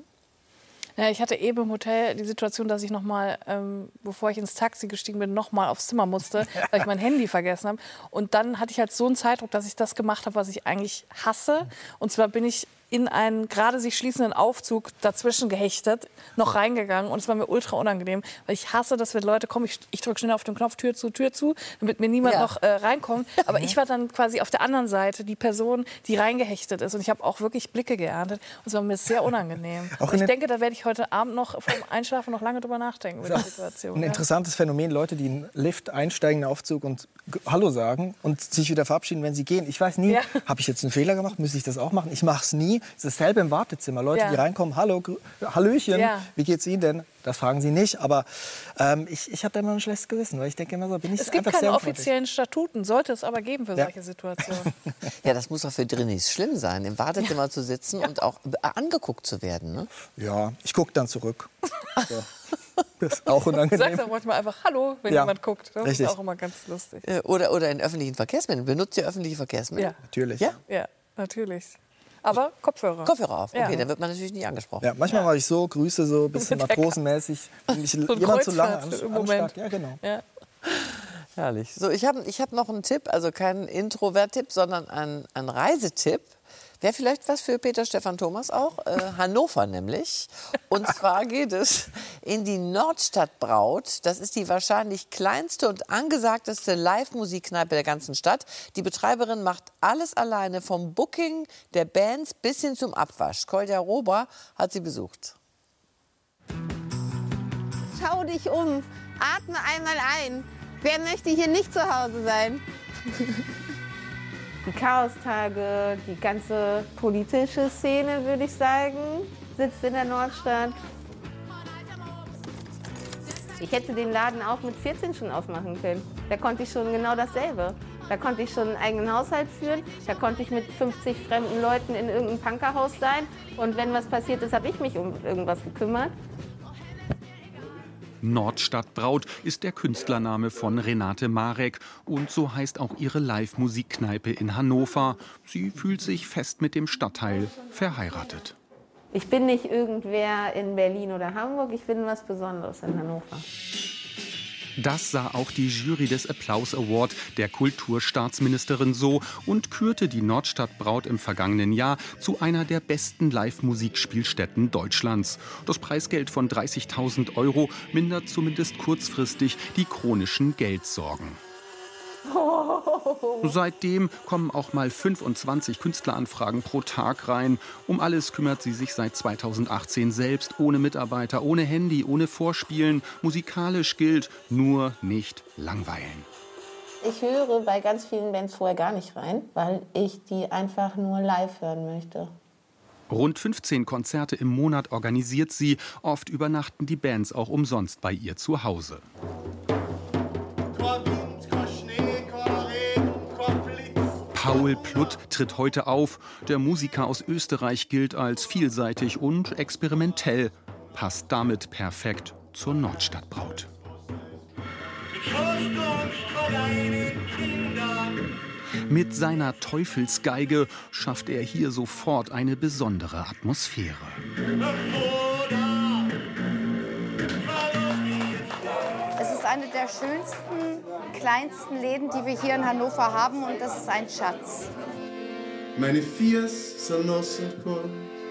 Ja, ich hatte eben im Hotel die Situation, dass ich noch mal, bevor ich ins Taxi gestiegen bin, noch mal aufs Zimmer musste, weil ich mein Handy vergessen habe. Und dann hatte ich halt so einen Zeitdruck, dass ich das gemacht habe, was ich eigentlich hasse. Und zwar bin ich in einen gerade sich schließenden Aufzug dazwischen gehechtet, noch reingegangen. Und es war mir ultra unangenehm, weil ich hasse, dass wenn Leute kommen, ich drücke schnell auf den Knopf Tür zu, damit mir niemand noch reinkommt. Aber ich war dann quasi auf der anderen Seite die Person, die reingehechtet ist. Und ich habe auch wirklich Blicke geerntet. Und es war mir sehr unangenehm. Und ich denke, da werde ich heute Abend noch vom Einschlafen noch lange drüber nachdenken über die Situation. Ein interessantes Phänomen, Leute, die in einen Lift einsteigen, in den Aufzug und Hallo sagen und sich wieder verabschieden, wenn sie gehen. Ich weiß nie, habe ich jetzt einen Fehler gemacht? Müsste ich das auch machen? Ich mache es nie. Es ist dasselbe im Wartezimmer. Leute, die reinkommen, hallo, Hallöchen, wie geht's Ihnen denn? Das fragen sie nicht, aber ich habe da immer ein schlechtes Gewissen, weil ich denke immer so, bin ich einfach sehr Es gibt keine offiziellen Statuten, sollte es aber geben für solche Situationen. Ja, das muss doch für Drinis schlimm sein, im Wartezimmer zu sitzen und auch angeguckt zu werden, ne? Ja, ich gucke dann zurück. So. Das ist auch unangenehm. Du sagst auch manchmal einfach Hallo, wenn jemand guckt. Das ist auch immer ganz lustig. Oder in öffentlichen Verkehrsmitteln. Benutzt ihr öffentliche Verkehrsmittel? Ja. Natürlich. Ja, natürlich. Aber Kopfhörer. Kopfhörer auf, okay, dann wird man natürlich nicht angesprochen. Ja, manchmal mache ich so, grüße so ein bisschen matrosenmäßig, wenn mich jemand zu lange anstarrt. Ja, genau. Ja. Herrlich. So, ich hab noch einen Tipp, also keinen Introvert-Tipp, sondern einen Reisetipp. Wäre vielleicht was für Peter Stephan Thomas auch. Hannover nämlich. Und zwar geht es in die Nordstadtbraut. Das ist die wahrscheinlich kleinste und angesagteste Live-Musikkneipe der ganzen Stadt. Die Betreiberin macht alles alleine, vom Booking der Bands bis hin zum Abwasch. Kolja Rober hat sie besucht. Schau dich um, atme einmal ein. Wer möchte hier nicht zu Hause sein? Die Chaostage, die ganze politische Szene, würde ich sagen, sitzt in der Nordstadt. Ich hätte den Laden auch mit 14 schon aufmachen können. Da konnte ich schon genau dasselbe. Da konnte ich schon einen eigenen Haushalt führen. Da konnte ich mit 50 fremden Leuten in irgendeinem Punkerhaus sein. Und wenn was passiert ist, habe ich mich um irgendwas gekümmert. Nordstadtbraut ist der Künstlername von Renate Marek. Und so heißt auch ihre Live-Musikkneipe in Hannover. Sie fühlt sich fest mit dem Stadtteil verheiratet. Ich bin nicht irgendwer in Berlin oder Hamburg, ich bin was Besonderes in Hannover. Das sah auch die Jury des Applaus Award der Kulturstaatsministerin so und kürte die Nordstadtbraut im vergangenen Jahr zu einer der besten Live-Musikspielstätten Deutschlands. Das Preisgeld von 30.000 € mindert zumindest kurzfristig die chronischen Geldsorgen. Seitdem kommen auch mal 25 Künstleranfragen pro Tag rein. Um alles kümmert sie sich seit 2018 selbst, ohne Mitarbeiter, ohne Handy, ohne Vorspielen. Musikalisch gilt, nur nicht langweilen. Ich höre bei ganz vielen Bands vorher gar nicht rein, weil ich die einfach nur live hören möchte. Rund 15 Konzerte im Monat organisiert sie. Oft übernachten die Bands auch umsonst bei ihr zu Hause. Paul Plutt tritt heute auf. Der Musiker aus Österreich gilt als vielseitig und experimentell. Passt damit perfekt zur Nordstadtbraut. Mit seiner Teufelsgeige schafft er hier sofort eine besondere Atmosphäre. Es ist eine der schönsten, kleinsten Läden, die wir hier in Hannover haben, und das ist ein Schatz. Meine Fiers sind nass und kalt.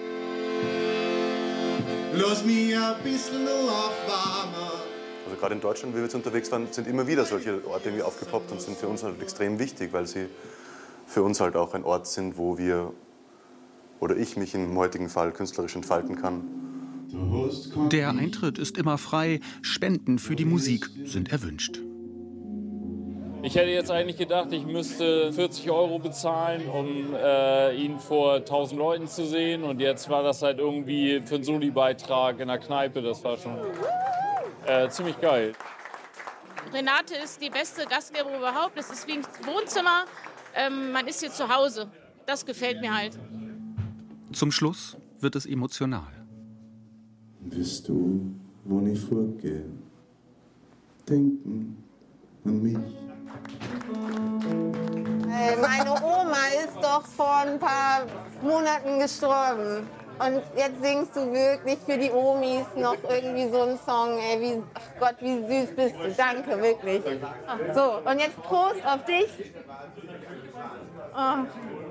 Lass mich ein bisschen noch aufwärmen. Also gerade in Deutschland, wie wir jetzt unterwegs waren, sind immer wieder solche Orte irgendwie aufgepoppt und sind für uns halt extrem wichtig, weil sie für uns halt auch ein Ort sind, wo wir oder ich mich im heutigen Fall künstlerisch entfalten kann. Der Eintritt ist immer frei, Spenden für die Musik sind erwünscht. Ich hätte jetzt eigentlich gedacht, ich müsste 40 € bezahlen, um ihn vor 1000 Leuten zu sehen. Und jetzt war das halt irgendwie für einen Soli-Beitrag in der Kneipe. Das war schon ziemlich geil. Renate ist die beste Gastgeberin überhaupt. Es ist wie ein Wohnzimmer. Man ist hier zu Hause. Das gefällt mir halt. Zum Schluss wird es emotional. Wirst du, wo ich vorgehe, denken an mich? Hey, meine Oma ist doch vor ein paar Monaten gestorben. Und jetzt singst du wirklich für die Omis noch irgendwie so einen Song. Ey, ach Gott, wie süß bist du. Danke, wirklich. So, und jetzt Prost auf dich. Oh.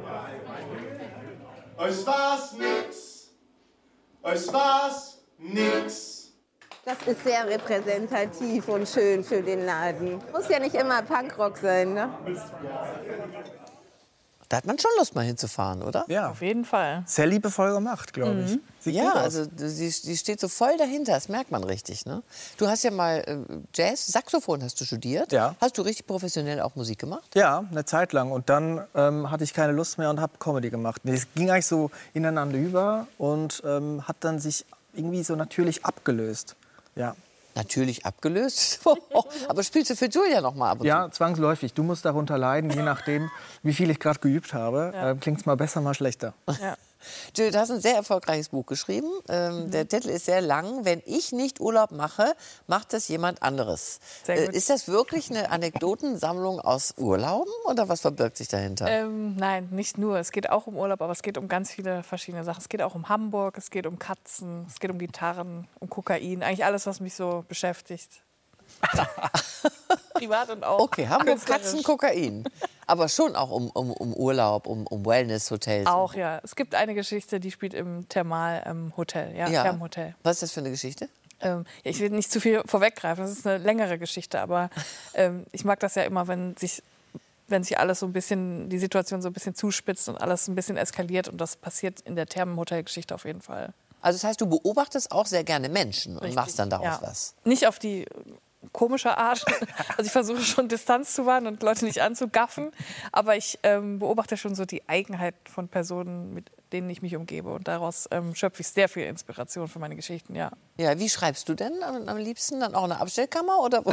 Es war's nix. Es war's nix. Das ist sehr repräsentativ und schön für den Laden. Muss ja nicht immer Punkrock sein, ne? Da hat man schon Lust, mal hinzufahren, oder? Ja. Auf jeden Fall. Sehr liebevoll gemacht, glaube ich. Sieht Ja, gut aus. also sie steht so voll dahinter, das merkt man richtig. Ne? Du hast ja mal Jazz, Saxophon hast du studiert. Ja. Hast du richtig professionell auch Musik gemacht? Ja, eine Zeit lang. Und dann hatte ich keine Lust mehr und habe Comedy gemacht. Es ging eigentlich so ineinander über und hat dann sich irgendwie so natürlich abgelöst. Ja. Natürlich abgelöst? Aber spielst du für Julia noch mal ab und Ja, zwangsläufig. Du musst darunter leiden, je nachdem, wie viel ich gerade geübt habe. Ja. Klingt es mal besser, mal schlechter. Ja. Julia, du hast ein sehr erfolgreiches Buch geschrieben. Der Titel ist sehr lang. Wenn ich nicht Urlaub mache, macht das jemand anderes. Sehr gut. Ist das wirklich eine Anekdotensammlung aus Urlauben oder was verbirgt sich dahinter? Nein, nicht nur. Es geht auch um Urlaub, aber es geht um ganz viele verschiedene Sachen. Es geht auch um Hamburg, es geht um Katzen, es geht um Gitarren, um Kokain. Eigentlich alles, was mich so beschäftigt. Privat und auch Okay, Hamburg, künstlerisch. Katzen, Kokain. Aber schon auch um Urlaub, um Wellness-Hotels. Auch, ja. Es gibt eine Geschichte, die spielt im Thermalhotel. Thermhotel. Was ist das für eine Geschichte? Ich will nicht zu viel vorweggreifen, das ist eine längere Geschichte, aber ich mag das ja immer, wenn sich alles so ein bisschen, die Situation so ein bisschen zuspitzt und alles ein bisschen eskaliert, und das passiert in der Thermenhotel-Geschichte auf jeden Fall. Also das heißt, du beobachtest auch sehr gerne Menschen und Richtig, machst dann daraus ja. was. Nicht auf die komische Art. Also ich versuche schon Distanz zu wahren und Leute nicht anzugaffen, aber ich beobachte schon so die Eigenheit von Personen, mit denen ich mich umgebe. Und daraus schöpfe ich sehr viel Inspiration für meine Geschichten, ja. Ja, wie schreibst du denn am liebsten? Dann auch eine Abstellkammer? Oder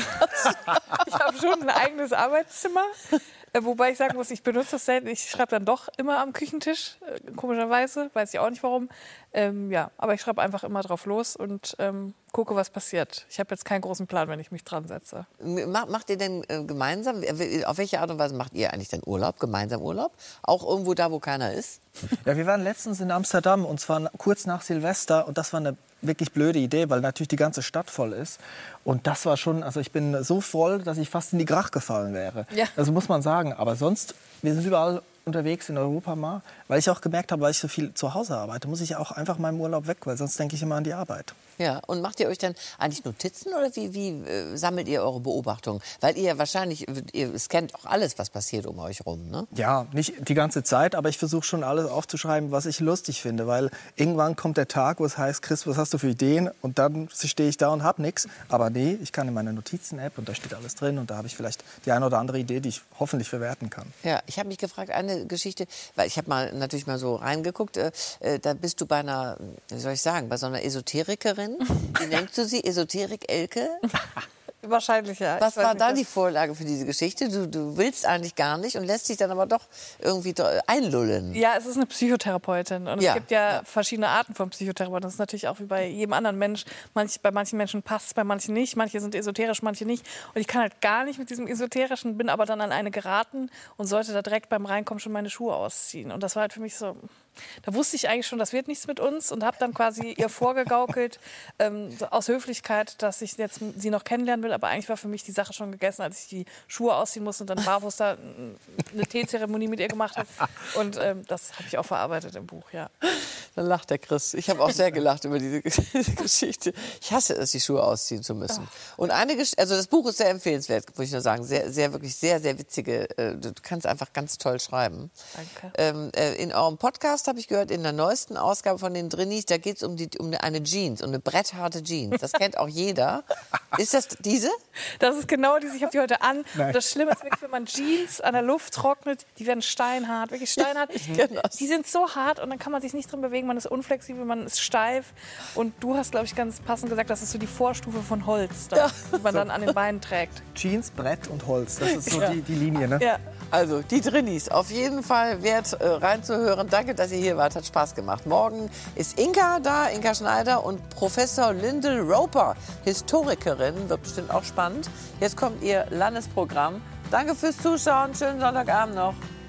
ich habe schon ein eigenes Arbeitszimmer. Wobei ich sagen muss, ich benutze das selten. Ich schreibe dann doch immer am Küchentisch, komischerweise. Weiß ich auch nicht warum. Ja, aber ich schreibe einfach immer drauf los und gucke, was passiert. Ich habe jetzt keinen großen Plan, wenn ich mich dran setze. Macht ihr denn gemeinsam, auf welche Art und Weise macht ihr eigentlich denn Urlaub, gemeinsam Urlaub? Auch irgendwo da, wo keiner ist? Ja, wir waren letztens in Amsterdam und zwar kurz nach Silvester und das war eine wirklich blöde Idee, weil natürlich die ganze Stadt voll ist. Und das war schon, also ich bin so voll, dass ich fast in die Grach gefallen wäre. Ja. Das muss man sagen. Aber sonst, wir sind überall unterwegs in Europa mal, weil ich auch gemerkt habe, weil ich so viel zu Hause arbeite, muss ich auch einfach meinem Urlaub weg, weil sonst denke ich immer an die Arbeit. Ja, und macht ihr euch dann eigentlich Notizen oder wie sammelt ihr eure Beobachtungen? Weil ihr ja wahrscheinlich, ihr scannt auch alles, was passiert um euch rum, ne? Ja, nicht die ganze Zeit, aber ich versuche schon alles aufzuschreiben, was ich lustig finde, weil irgendwann kommt der Tag, wo es heißt, Chris, was hast du für Ideen? Und dann stehe ich da und habe nichts. Aber nee, ich kann in meiner Notizen-App und da steht alles drin und da habe ich vielleicht die eine oder andere Idee, die ich hoffentlich verwerten kann. Ja, ich habe mich gefragt, eine Geschichte, weil ich habe natürlich mal so reingeguckt, da bist du bei einer, wie soll ich sagen, bei so einer Esoterikerin. Wie nennst du sie? Esoterik-Elke? Wahrscheinlich, ja. Was war da die Vorlage für diese Geschichte? Du willst eigentlich gar nicht und lässt dich dann aber doch irgendwie einlullen. Ja, es ist eine Psychotherapeutin. Und es gibt ja verschiedene Arten von Psychotherapeuten. Das ist natürlich auch wie bei jedem anderen Mensch. Bei manchen Menschen passt es, bei manchen nicht. Manche sind esoterisch, manche nicht. Und ich kann halt gar nicht mit diesem Esoterischen, bin aber dann an eine geraten und sollte da direkt beim Reinkommen schon meine Schuhe ausziehen. Und das war halt für mich so... Da wusste ich eigentlich schon, das wird nichts mit uns und habe dann quasi ihr vorgegaukelt, aus Höflichkeit, dass ich jetzt sie noch kennenlernen will. Aber eigentlich war für mich die Sache schon gegessen, als ich die Schuhe ausziehen musste und dann barfuß da eine Teezeremonie mit ihr gemacht habe. Und das habe ich auch verarbeitet im Buch, ja. Dann lacht der Chris. Ich habe auch sehr gelacht über diese Geschichte. Ich hasse es, die Schuhe ausziehen zu müssen. Und also das Buch ist sehr empfehlenswert, muss ich nur sagen. Wirklich sehr, sehr witzige. Du kannst einfach ganz toll schreiben. Danke. In eurem Podcast habe ich gehört, in der neuesten Ausgabe von den Drinnies, da geht es um eine Jeans, um eine brettharte Jeans. Das kennt auch jeder. Ist das diese? Das ist genau diese. Ich habe die heute an. Und das Schlimme ist wirklich, wenn man Jeans an der Luft trocknet, die werden steinhart, wirklich steinhart. Die sind so hart und dann kann man sich nicht drin bewegen. Man ist unflexibel, man ist steif. Und du hast, glaube ich, ganz passend gesagt, das ist so die Vorstufe von Holz, die man dann an den Beinen trägt. Jeans, Brett und Holz, das ist so die Linie, ne? Ja. Also, die Drinnies, auf jeden Fall wert reinzuhören. Danke, dass ihr hier wart, hat Spaß gemacht. Morgen ist Inka da, Inka Schneider und Professor Lyndall Roper, Historikerin, wird bestimmt auch spannend. Jetzt kommt ihr Landesprogramm. Danke fürs Zuschauen, schönen Sonntagabend noch.